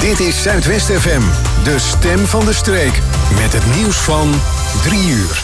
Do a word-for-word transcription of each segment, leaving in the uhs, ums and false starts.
Dit is Zuidwest F M, de stem van de streek. Met het nieuws van drie uur.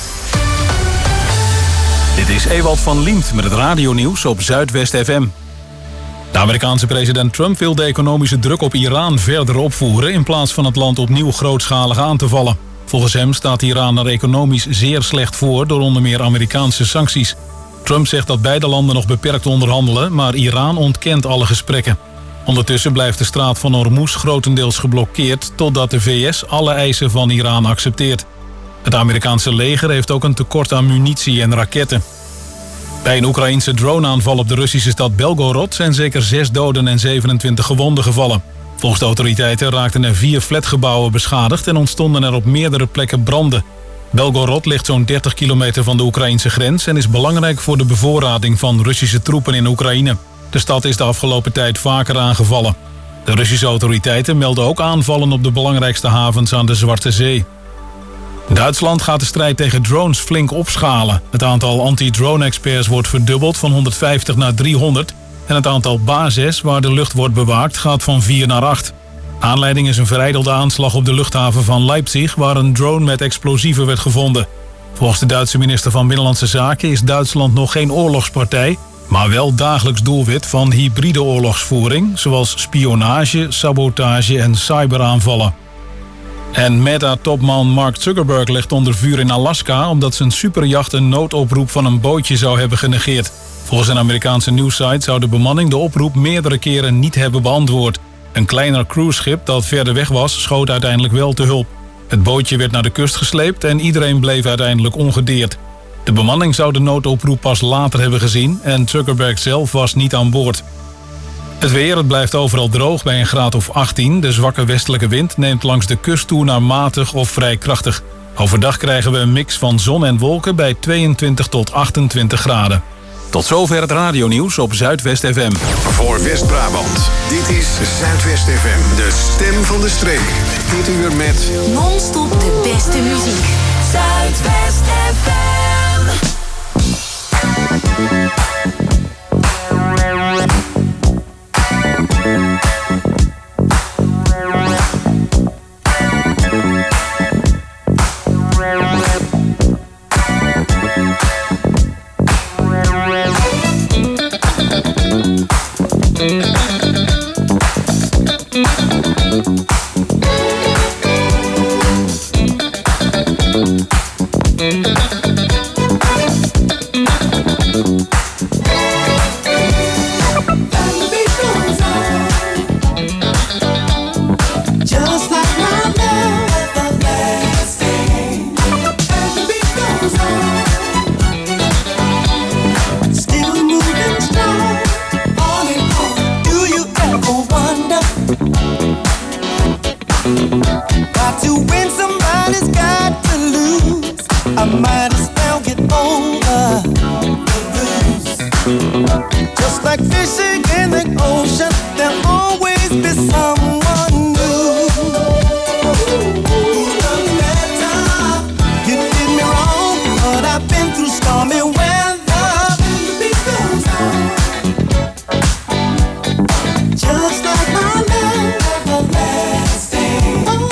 Dit is Ewald van Liemt met het radionieuws op Zuidwest F M. De Amerikaanse president Trump wil de economische druk op Iran verder opvoeren in plaats van het land opnieuw grootschalig aan te vallen. Volgens hem staat Iran er economisch zeer slecht voor door onder meer Amerikaanse sancties. Trump zegt dat beide landen nog beperkt onderhandelen, maar Iran ontkent alle gesprekken. Ondertussen blijft de straat van Hormuz grotendeels geblokkeerd totdat de V S alle eisen van Iran accepteert. Het Amerikaanse leger heeft ook een tekort aan munitie en raketten. Bij een Oekraïense droneaanval op de Russische stad Belgorod zijn zeker zes doden en zevenentwintig gewonden gevallen. Volgens de autoriteiten raakten er vier flatgebouwen beschadigd en ontstonden er op meerdere plekken branden. Belgorod ligt zo'n dertig kilometer van de Oekraïnse grens en is belangrijk voor de bevoorrading van Russische troepen in Oekraïne. De stad is de afgelopen tijd vaker aangevallen. De Russische autoriteiten melden ook aanvallen op de belangrijkste havens aan de Zwarte Zee. Duitsland gaat de strijd tegen drones flink opschalen. Het aantal anti-drone-experts wordt verdubbeld van honderdvijftig naar driehonderd... en het aantal bases waar de lucht wordt bewaakt gaat van vier naar acht. Aanleiding is een verijdelde aanslag op de luchthaven van Leipzig, waar een drone met explosieven werd gevonden. Volgens de Duitse minister van Binnenlandse Zaken is Duitsland nog geen oorlogspartij, maar wel dagelijks doelwit van hybride oorlogsvoering, zoals spionage, sabotage en cyberaanvallen. En Meta-topman Mark Zuckerberg ligt onder vuur in Alaska omdat zijn superjacht een noodoproep van een bootje zou hebben genegeerd. Volgens een Amerikaanse nieuwssite zou de bemanning de oproep meerdere keren niet hebben beantwoord. Een kleiner cruiseschip dat verder weg was, schoot uiteindelijk wel te hulp. Het bootje werd naar de kust gesleept en iedereen bleef uiteindelijk ongedeerd. De bemanning zou de noodoproep pas later hebben gezien en Zuckerberg zelf was niet aan boord. Het weer, het blijft overal droog bij een graad of achttien. De zwakke westelijke wind neemt langs de kust toe naar matig of vrij krachtig. Overdag krijgen we een mix van zon en wolken bij tweeëntwintig tot achtentwintig graden. Tot zover het radionieuws op Zuidwest F M. Voor West-Brabant, dit is Zuidwest F M, de stem van de streek. Dit uur met non-stop de beste muziek. Zuidwest F M. Just like my love everlasting.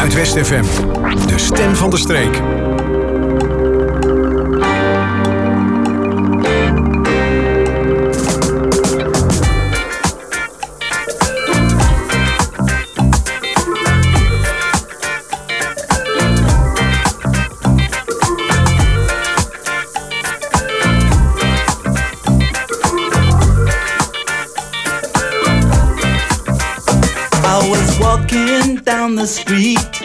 Zuidwest F M, de stem van de streek. Down the street,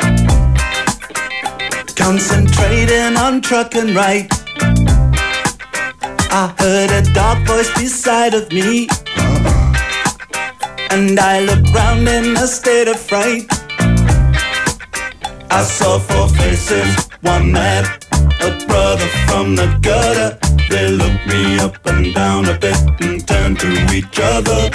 concentrating on trucking right. I heard a dark voice beside of me, and I looked round in a state of fright. I saw four faces, one mad, a brother from the gutter. They looked me up and down a bit and turned to each other.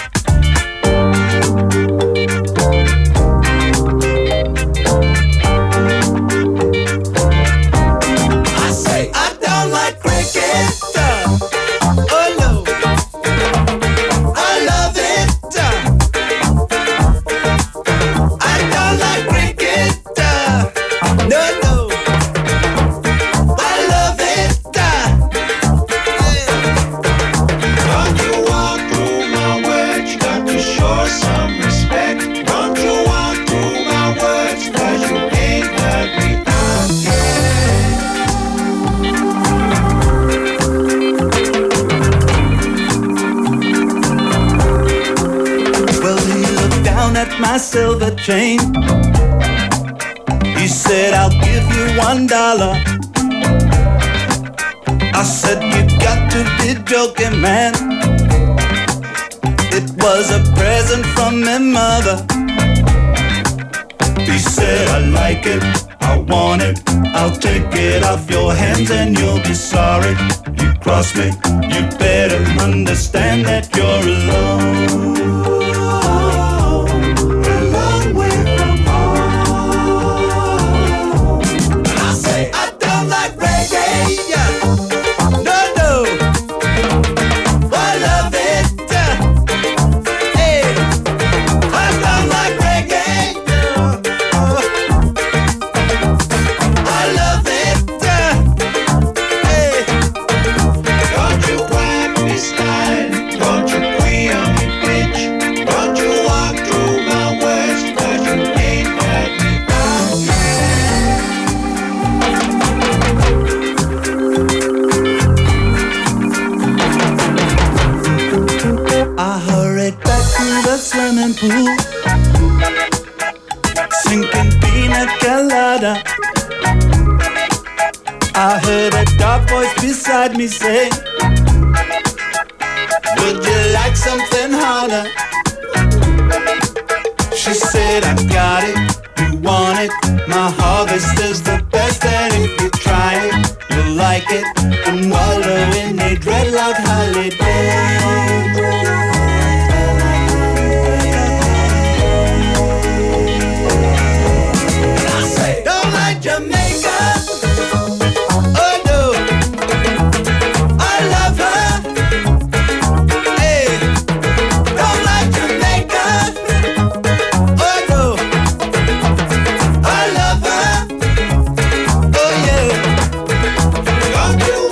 My silver chain. He said, I'll give you one dollar. I said, you got to be joking, man. It was a present from my mother. He said, I like it, I want it, I'll take it off your hands and you'll be sorry. You cross me, you better understand that you're alone. Pool, sinking pina colada. I heard a dark voice beside me say, would you like something harder? She said, I got it, you want it. My harvest is the best, and if you try it, you'll like it. And wallow in a dreadlock holiday. Don't you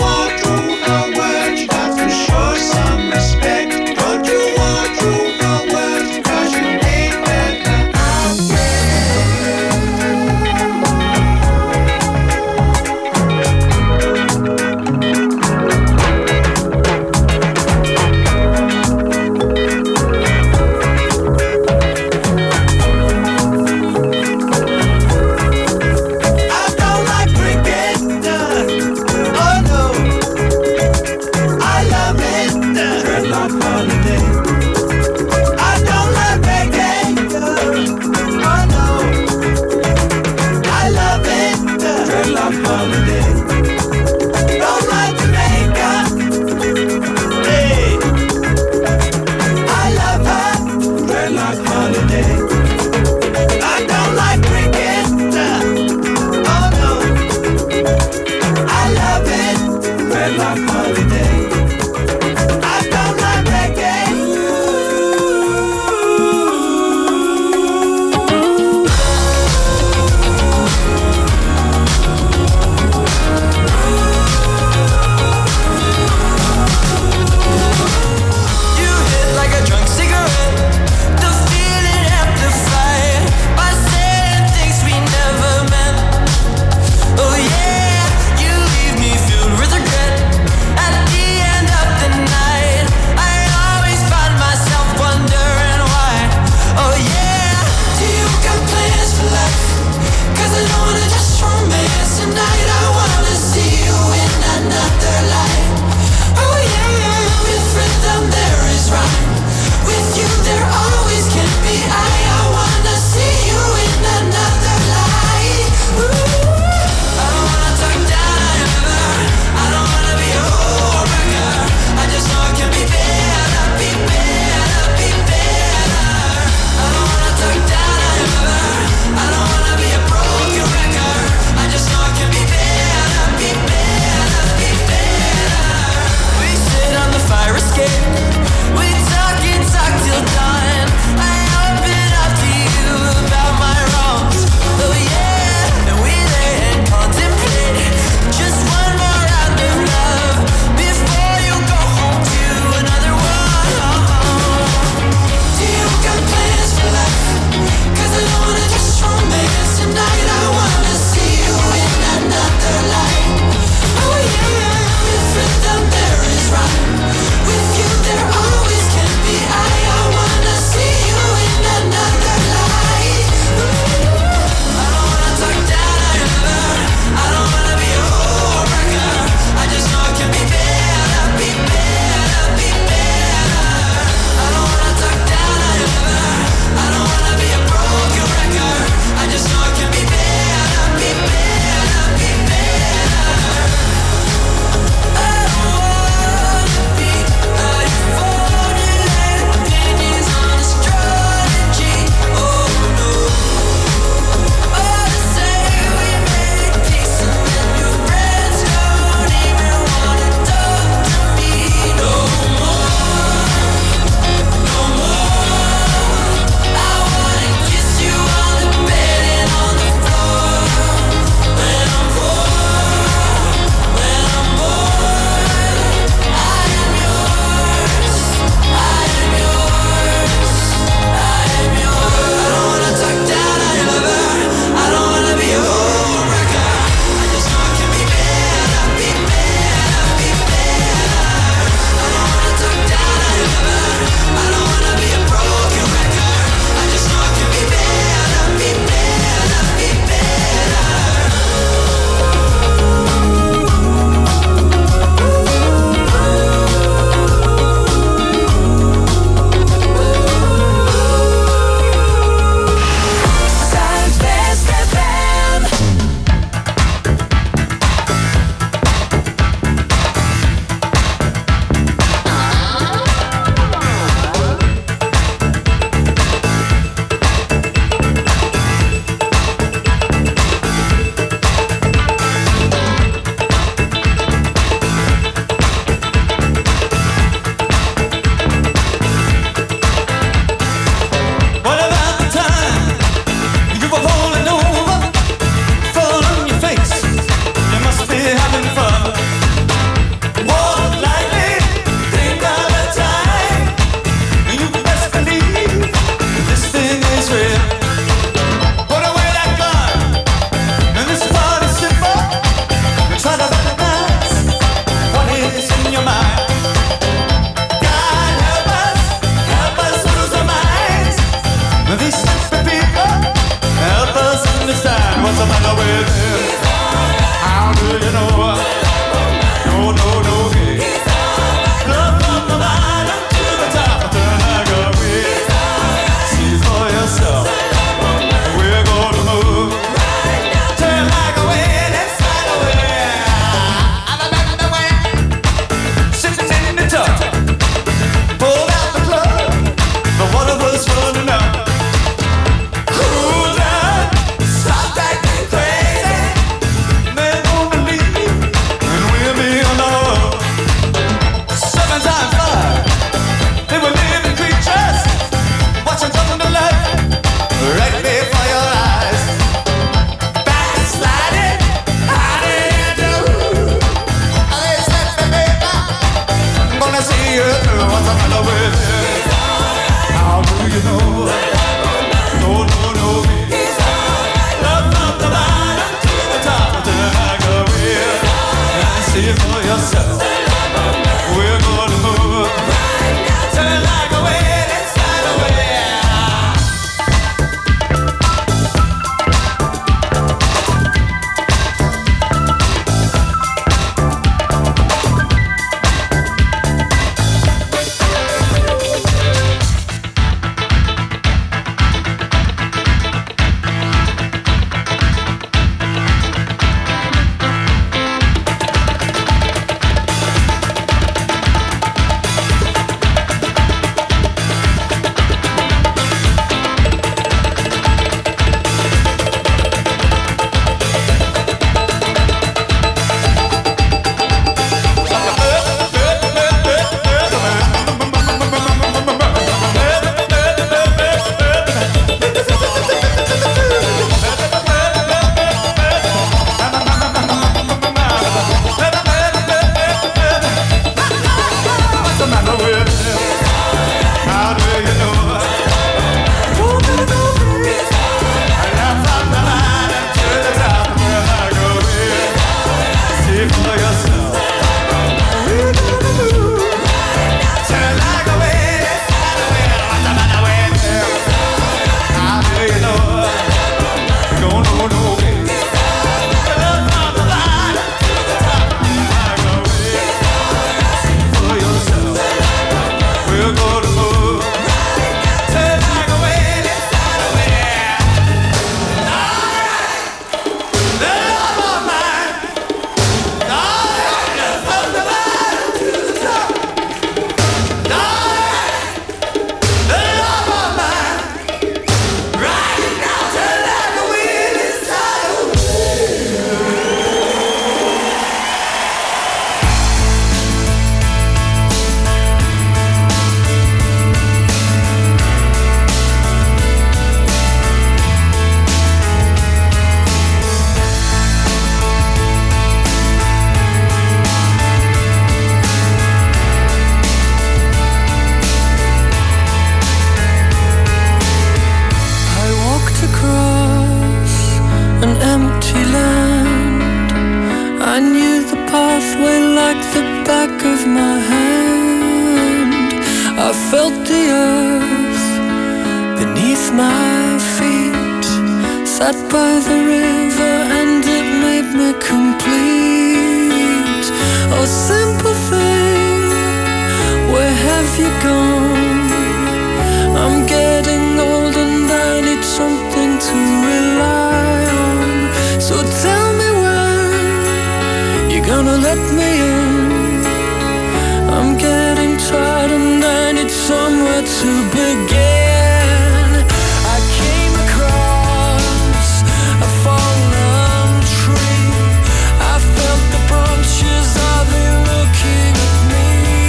an empty land. I knew the pathway like the back of my hand. I felt the earth beneath my feet, sat by the river and it made me complete. Oh, simple thing, where have you gone? I'm getting old and I need something to rely on. So tell me when you're gonna let me in. I'm getting tired and I need somewhere to begin. I came across a fallen tree. I felt the branches of it looking at me.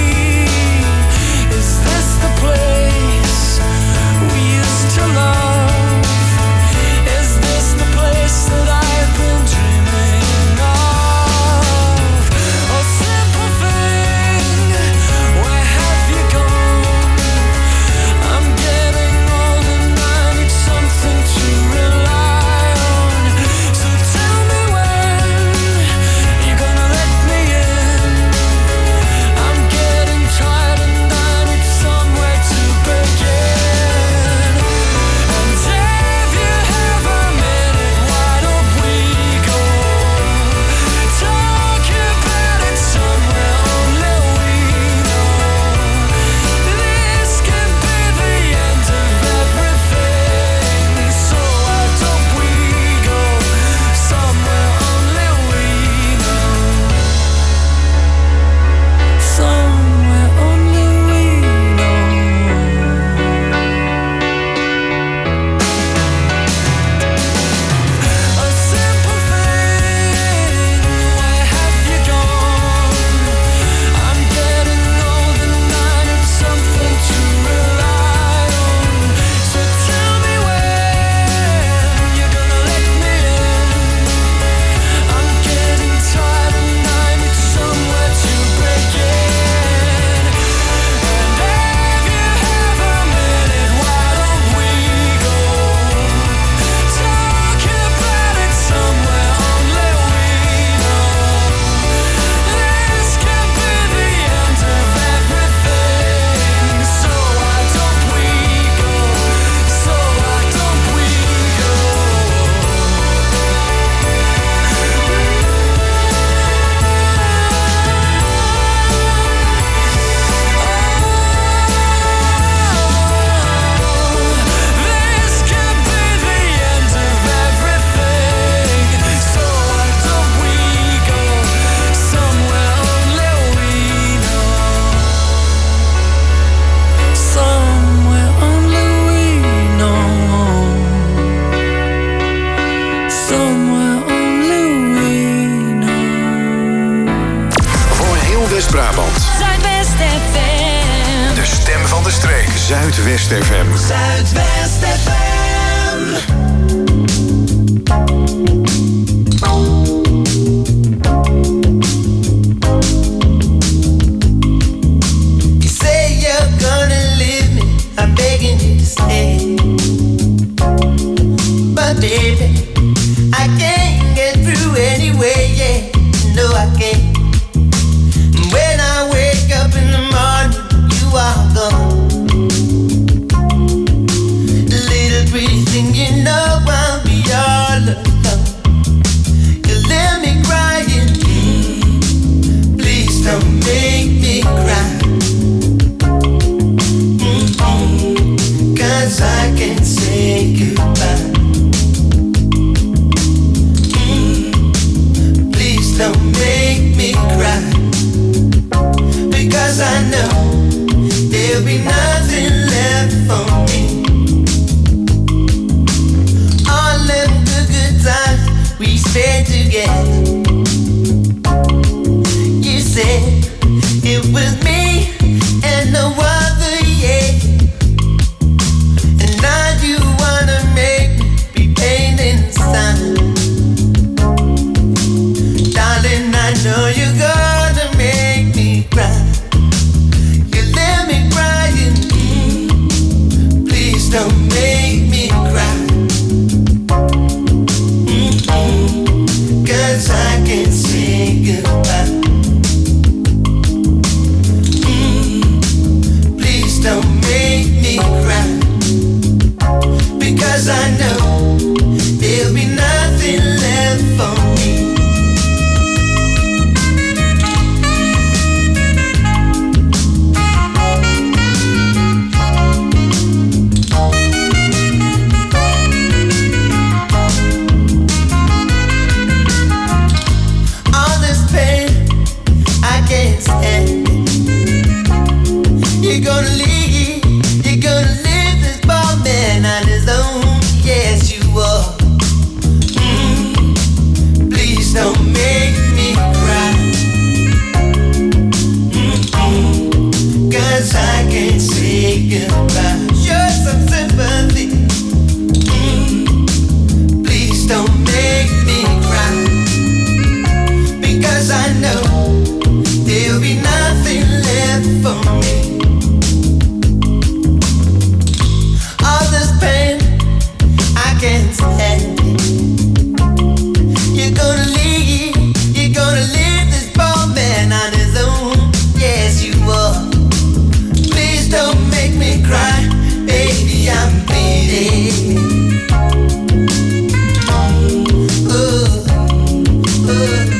Is this the place we used to love? Is this the place that I've been dreaming of? Oh, simple thing, where have you gone? I'm getting old and I need something to rely on. So tell me when you're gonna let me in. I'm getting tired and I need somewhere to begin. And if you have a minute, why don't we go talk about it somewhere only we know? This could be the end of everything. So why don't we go somewhere only we know? Somewhere only we know. A simple thing, where have you gone? I'm getting old and I need something to rely on. So tell me when you're gonna let me in. I'm getting tired and I need somewhere to begin. And if you have a minute, why don't we go talk about it somewhere only we know? This could be the end of everything. So why don't we go? So why don't we go? This could be the end of everything. So why don't we go somewhere only we know? Somewhere only we know. Somewhere only we know. Voor heel West-Brabant. Zuidwest F M. De stem van de streek. Zuidwest F M. Zuidwest F M. You say you're gonna leave me, I'm begging you to stay. But baby, I can't get through anyway, yeah. No, I can't. When I wake up in the morning, you are gone. Little pretty thing, you know I'll be all alone. You let me crying, please don't make me cry. Mm-mm. Cause I can't say goodbye. Mm. Please don't make me cry. Because I know there'll be nothing left for me. All them good, good times we spent together. You said it was me and no other, yeah. And now you wanna make me be pain inside. Darling, I know you're gonna make me cry. You let me crying, please don't make me cry. Mm-hmm. nothing left for me. All this pain, I can't stand it. You're gonna leave, you're gonna leave this ball man on his own. Yes, you are. Mm. Please don't make me cry. Mm-mm. Cause I can't say goodbye. Show some sympathy. Mm. Please don't make me cry. Because I know there'll be nothing left for me. All this pain, I can't stand it. You're gonna leave, you're gonna leave this poor man on his own. Yes, you are. Please don't make me cry, baby, I'm bleeding. Ooh, ooh, ooh.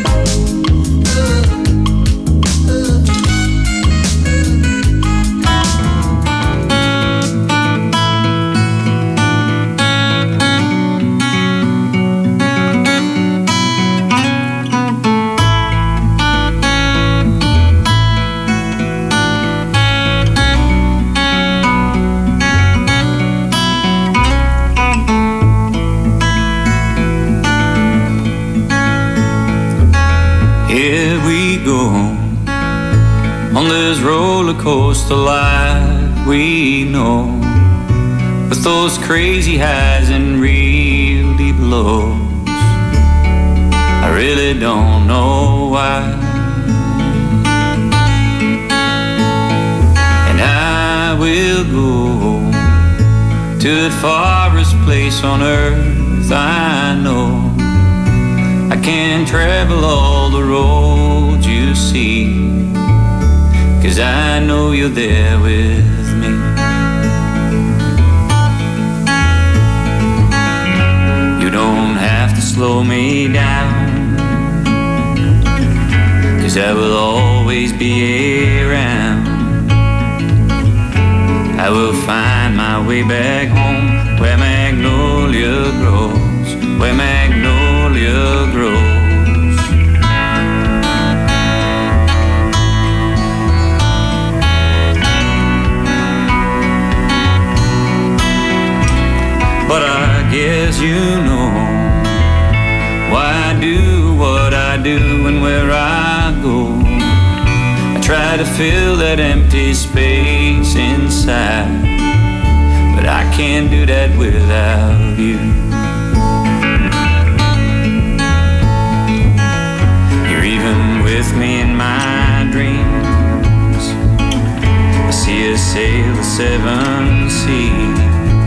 Here we go on this roller coaster life we know, with those crazy highs and real deep lows. I really don't know why, and I will go to the farthest place on earth I know. I can't travel all the roads you see, 'cause I know you're there with me. You don't have to slow me down, 'cause I will always be around. I will find my way back home, where magnolia grows, where magnolia grows. But I guess you know why I do what I do and where I go. I try to fill that empty space inside, but I can't do that without you. You're even with me in my dreams. I see us sail the seven seas.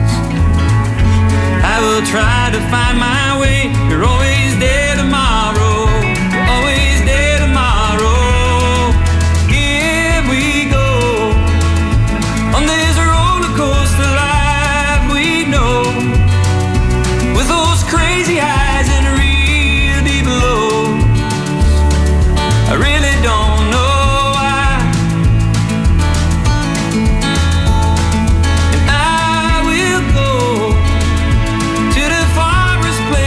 I will try to find my way. You're always there tomorrow. You're always there tomorrow. Here we go on this roller coaster life we know, with those crazy highs and real deep lows. I really don't know why, and I will go to the farthest place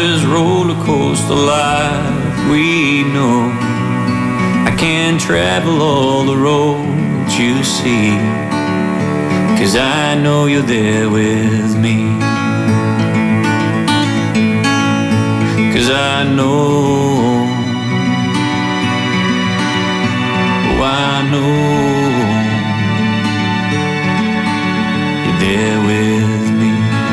this roller coaster life we know. I can't travel all the roads you see, 'cause I know you're there with me. 'Cause I know, oh I know you're there with me.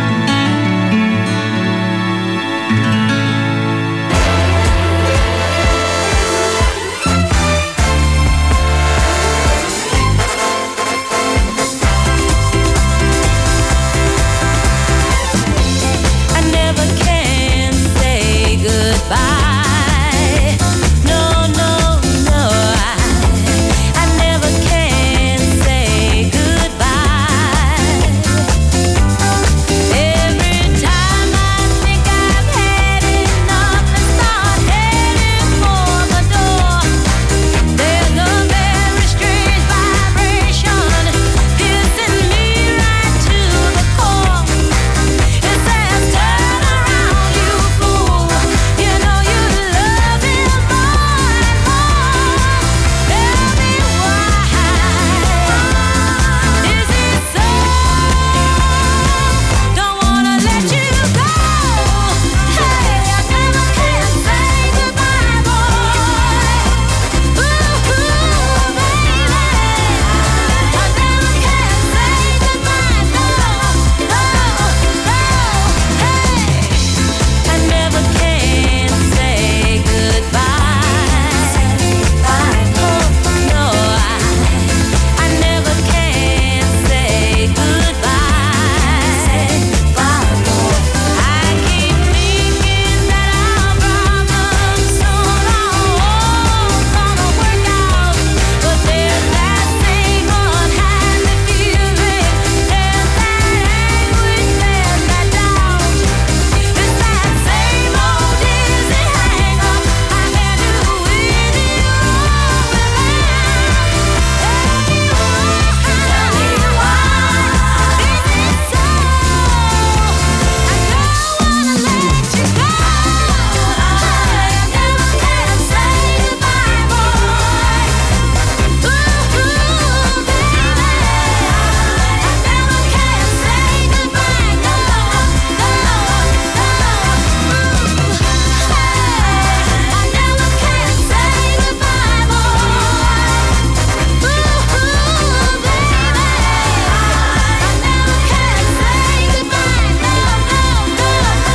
Goodbye. No, no, no, I, I never can say goodbye. Every time I think I've had enough and start heading for the door, there's a very strange vibration piercing me right to the core. It says, turn around, you fool. You know you love him more and more. Tell me why. Is it so? Don't wanna let you go. Hey, I never can say goodbye, boy. Ooh, baby, I never can say goodbye. No, no, no. Hey, I never can say goodbye. Oh, no, I, I never can say goodbye. I keep thinking that our problems soon all gonna work out, but there's that same unhappy feeling, there's that anguish, there's that doubt. It's that same old dizzy hang-up. I can't do with you or without. Tell me why. Is it so? I don't wanna let you go. I never can say goodbye, boy. Ooh, baby, I never can say goodbye. No, no, no. I never can say goodbye, boy. Ooh, baby, I never can say goodbye. No, no, no,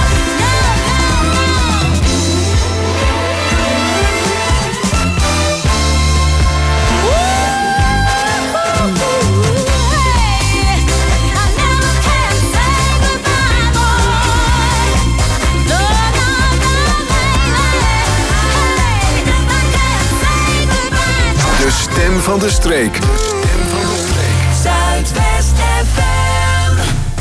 De stem van de streek. De stem van de streek. Zuidwest F M.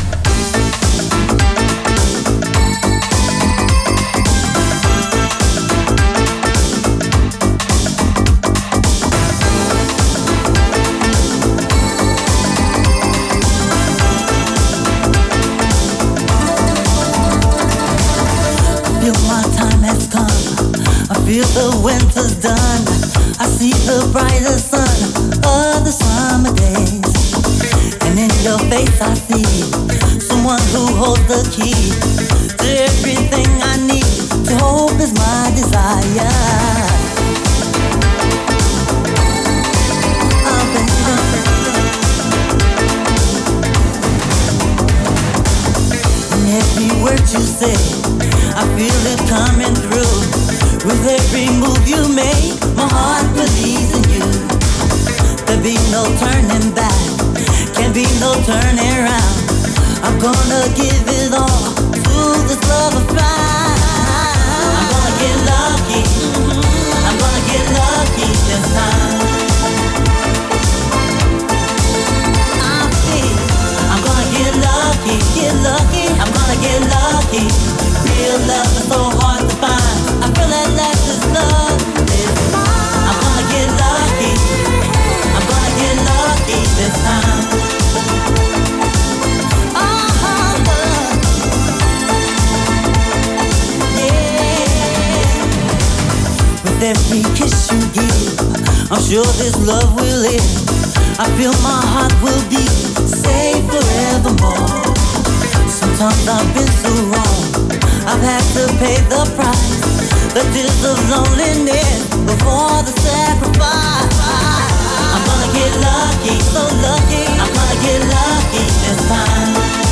I feel my time has come. I feel the winter's done. I see the brighter sun of the summer days. And in your face I see someone who holds the key to everything I need. To hope is my desire. Oh, baby. And every word you say, I feel it coming through. With every move you make, my heart believes in you. There'll be no turning back, can't be no turning around. I'm gonna give it all to this love affair. I'm gonna get lucky, I'm gonna get lucky this time. I feel I'm gonna get lucky, get lucky, I'm gonna get lucky. Real love is so hard to find. I feel that last is love. I'm gonna get lucky. I'm gonna get lucky this time. Oh, love. With every kiss you give, I'm sure this love will live. I feel my heart will beat, safe forevermore. Sometimes I've been so wrong, I've had to pay the price. The tears of loneliness before the sacrifice. I'm gonna get lucky, so lucky. I'm gonna get lucky this time.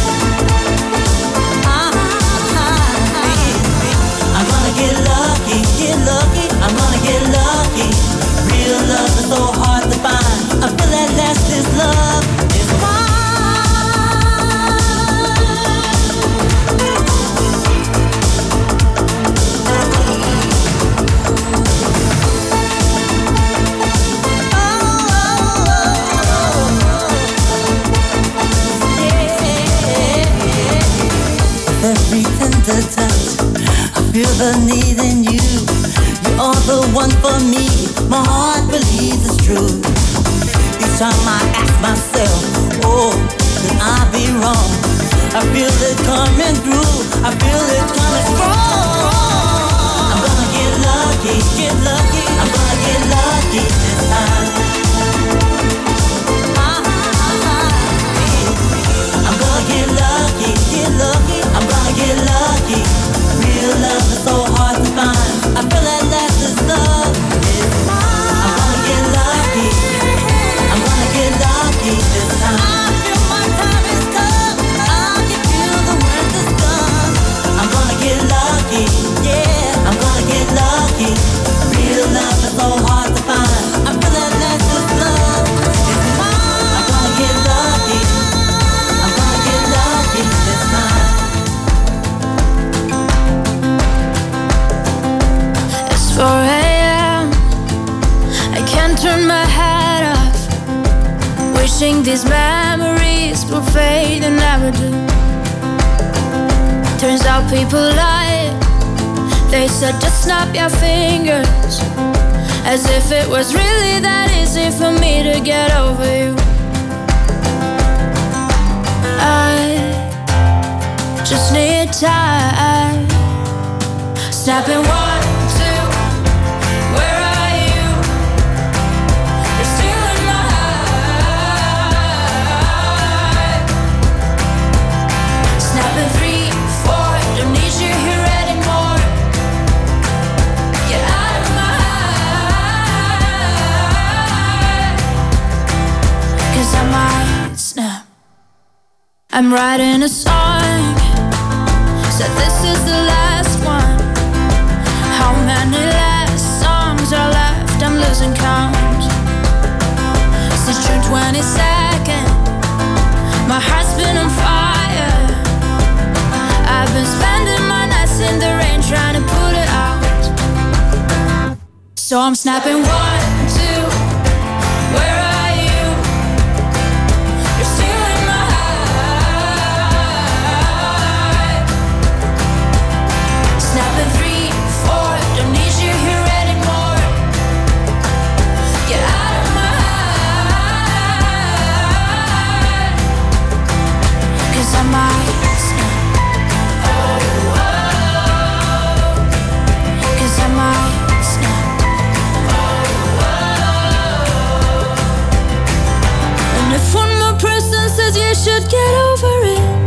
I'm gonna get lucky, get lucky. I'm gonna get lucky. Real love is so hard to find. I feel at last this love is mine. Every tender touch, I feel the need in you. You are the one for me. My heart believes it's true. Each time I ask myself, oh, could I be wrong? I feel it coming through. I feel it coming strong. I'm gonna get lucky, get lucky. I'm gonna get lucky this time. I'm gonna get lucky, get lucky. I'm gonna get lucky. Real love is so hard to find. I feel at last this love is mine. I'm gonna get lucky. I'm gonna get lucky this time. I feel my time is come. I can feel the work is done. I'm gonna get lucky, yeah. I'm gonna get lucky. Real love is so hard to find. I feel at last this love is mine. I'm gonna get lucky. I'm gonna get lucky this time. four a.m. I can't turn my head off, wishing these memories will fade and never do. Turns out people lie. They said just snap your fingers, as if it was really that easy for me to get over you. I just need time. Snapping one. I'm writing a song, said this is the last one. How many last songs are left? I'm losing count. Since June twenty-second, my heart's been on fire. I've been spending my nights in the rain trying to put it out. So I'm snapping one, two, where are you? You're still in my heart. Snapping three, four, don't need you here anymore. Get out of my heart, 'cause I might snap. Oh, oh, 'cause I might snap. If one more person says you should get over it,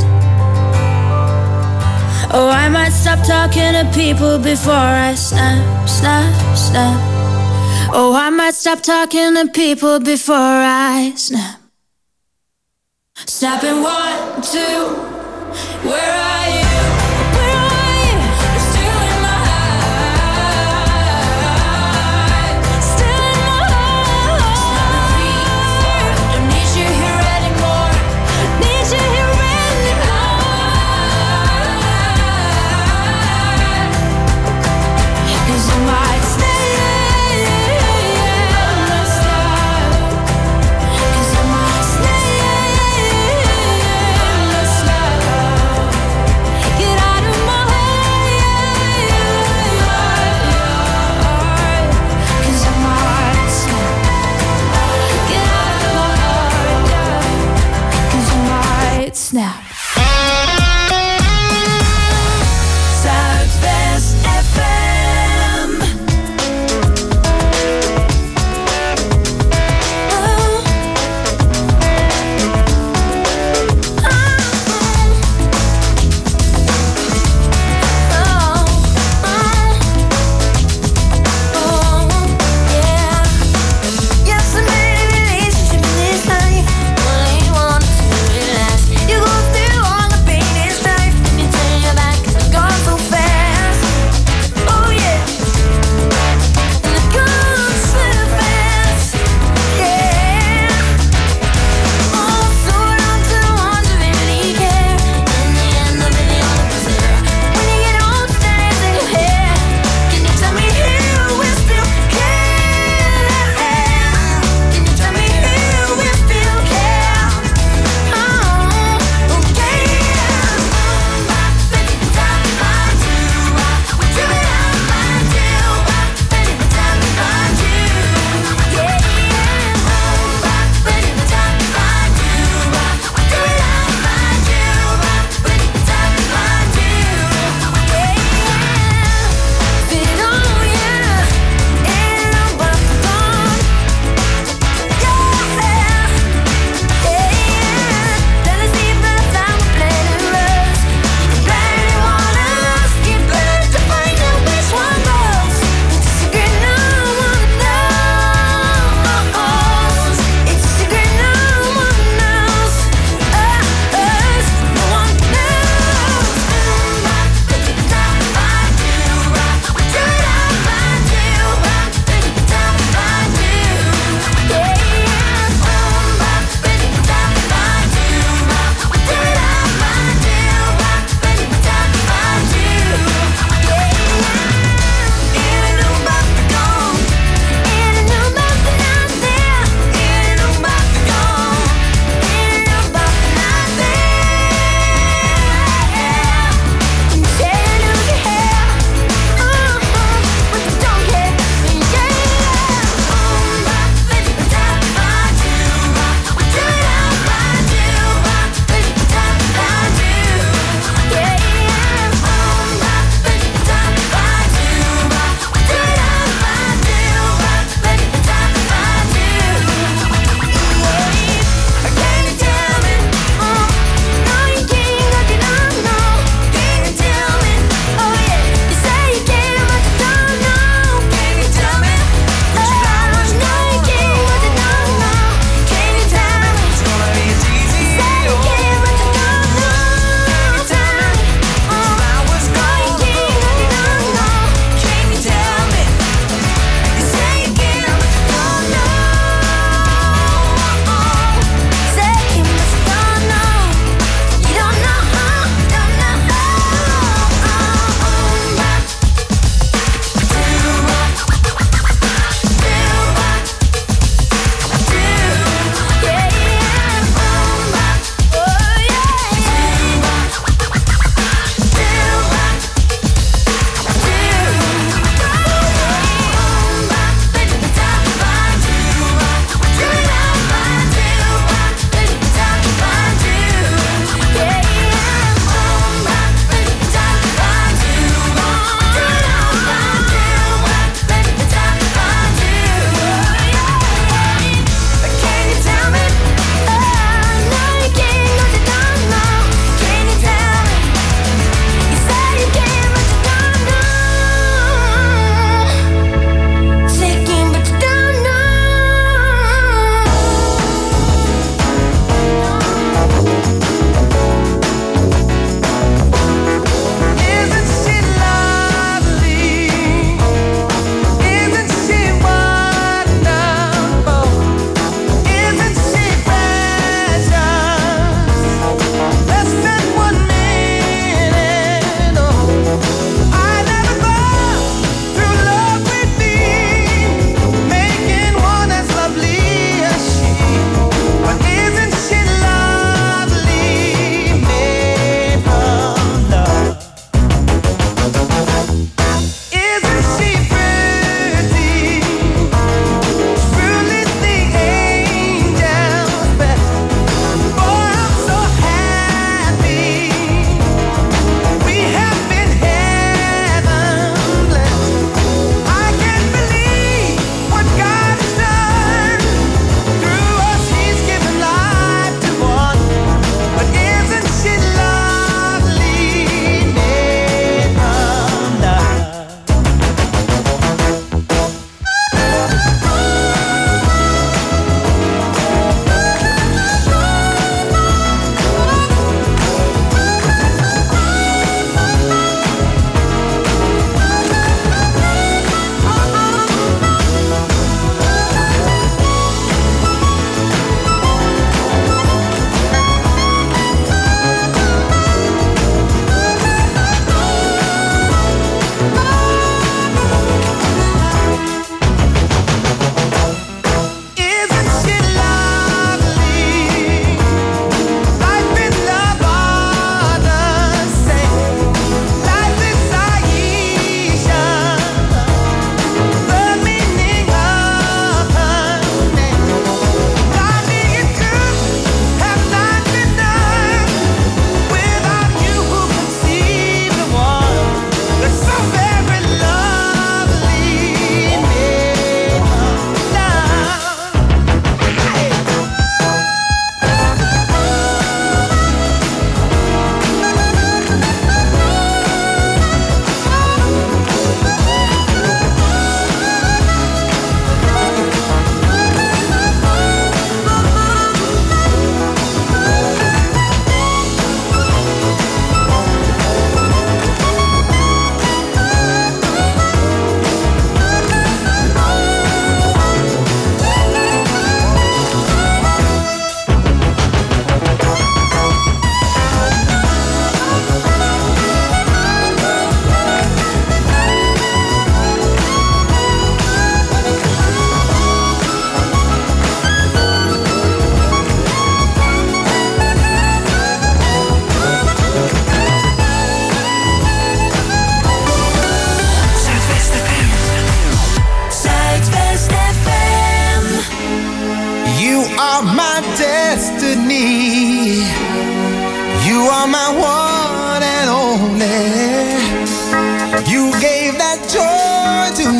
oh, I might stop talking to people before I snap, snap, snap. Oh, I might stop talking to people before I snap. Snapping one, two, where are you? Where are you? You're still in my heart. Still in my heart. Snapping three, four, don't need you here anymore. Need you here anymore. 'Cause I might stay and not stop. 'Cause I might stay and not stop.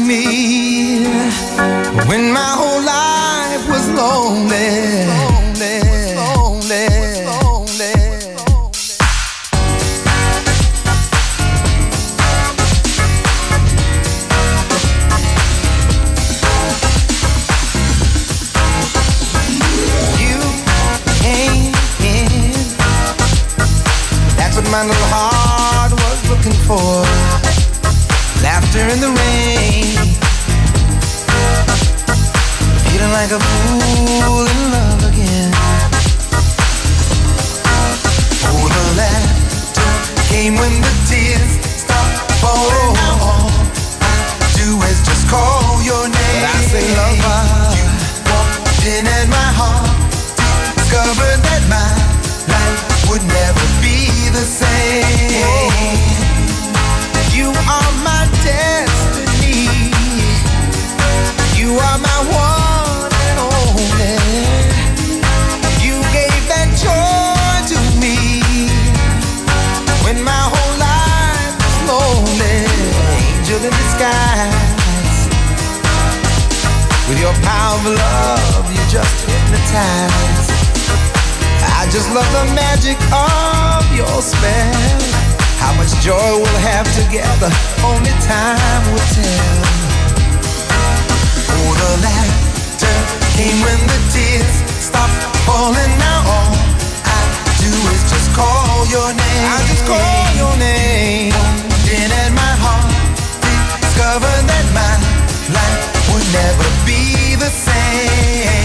me when my whole life was lonely. Lonely, lonely, lonely. You came in. That's what my little heart was looking for. Laughter in the rain, feeling like a fool in love again. Oh, the laughter came when the tears stopped falling. Now all I do is just call your name. But I say, lover, you walked in at my heart, discovered that my life would never be the same. Oh. You are my destiny. You are my one and only. You gave that joy to me when my whole life was lonely. Angel in disguise. With your power of love, you just hypnotize. I just love the magic of your spell. How much joy we'll have together, only time will tell. Oh, the laughter came when the tears stopped falling. Now all I do is just call your name. I just call your name. Then at my heart, discover that my life would never be the same.